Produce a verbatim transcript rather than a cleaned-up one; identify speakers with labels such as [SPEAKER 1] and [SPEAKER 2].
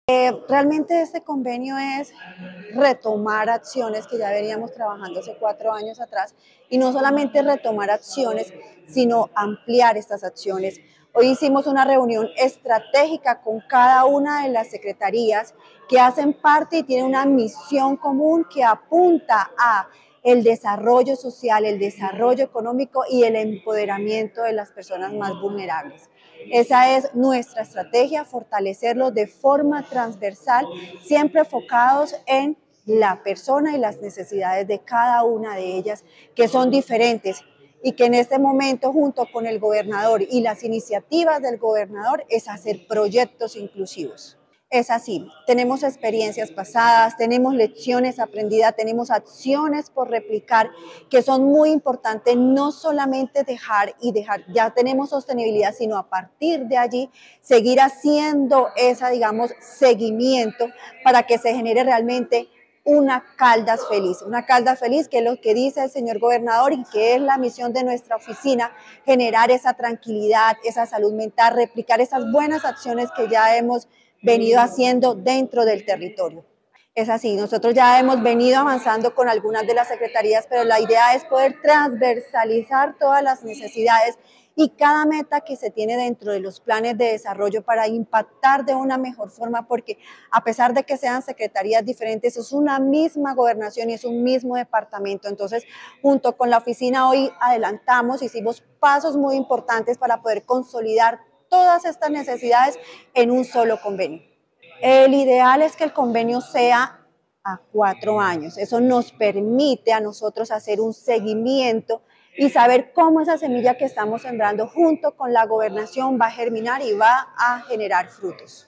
[SPEAKER 1] Eh, realmente este convenio es retomar acciones que ya veníamos trabajando hace cuatro años atrás y no solamente retomar acciones, sino ampliar estas acciones. Hoy hicimos una reunión estratégica con cada una de las secretarías que hacen parte y tienen una misión común que apunta a el desarrollo social, el desarrollo económico y el empoderamiento de las personas más vulnerables. Esa es nuestra estrategia, fortalecerlo de forma transversal, siempre enfocados en la persona y las necesidades de cada una de ellas, que son diferentes y que en este momento, junto con el gobernador y las iniciativas del gobernador, es hacer proyectos inclusivos. Es así, tenemos experiencias pasadas, tenemos lecciones aprendidas, tenemos acciones por replicar que son muy importantes, no solamente dejar y dejar, ya tenemos sostenibilidad, sino a partir de allí seguir haciendo esa, digamos, seguimiento para que se genere realmente una Caldas feliz, una Caldas feliz que es lo que dice el señor gobernador y que es la misión de nuestra oficina, generar esa tranquilidad, esa salud mental, replicar esas buenas acciones que ya hemos venido haciendo dentro del territorio. Es así, nosotros ya hemos venido avanzando con algunas de las secretarías, pero la idea es poder transversalizar todas las necesidades y cada meta que se tiene dentro de los planes de desarrollo para impactar de una mejor forma, porque a pesar de que sean secretarías diferentes, es una misma gobernación y es un mismo departamento. Entonces, junto con la oficina hoy adelantamos, hicimos pasos muy importantes para poder consolidar todas estas necesidades en un solo convenio. El ideal es que el convenio sea a cuatro años. Eso nos permite a nosotros hacer un seguimiento y saber cómo esa semilla que estamos sembrando junto con la gobernación va a germinar y va a generar frutos.